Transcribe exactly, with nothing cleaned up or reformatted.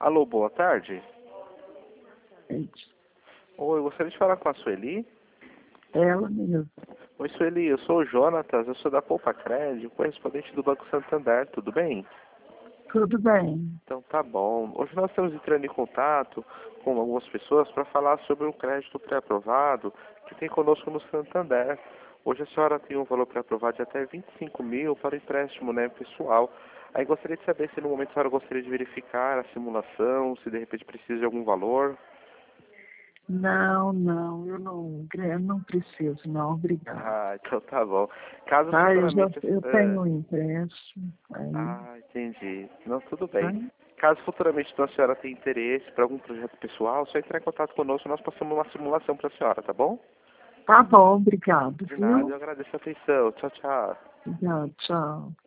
Alô, boa tarde. Gente, Oi, eu gostaria de falar com a Sueli. ela mesmo. Oi, Sueli, eu sou o Jonatas, eu sou da Poupa Crédito, correspondente do Banco Santander, tudo bem? Tudo bem. Então tá bom. Hoje nós estamos entrando em contato com algumas pessoas para falar sobre um crédito pré-aprovado que tem conosco no Santander. Hoje a senhora tem um valor pré-aprovado de até vinte e cinco mil para o empréstimo, né, pessoal. Aí gostaria de saber se no momento a senhora gostaria de verificar a simulação, se de repente precisa de algum valor. Não, não, eu não, eu não preciso, não, obrigado. Ah, então tá bom. Caso Tá, eu já futuramente... eu é, tenho um empréstimo aí, Ah, entendi. Não, tudo tá? bem. Caso futuramente então, a senhora tenha interesse para algum projeto pessoal, só entrar em contato conosco, nós passamos uma simulação para a senhora, tá bom? Tá bom, obrigado, De nada, viu? eu agradeço a atenção. Tchau, tchau. Obrigado, tchau.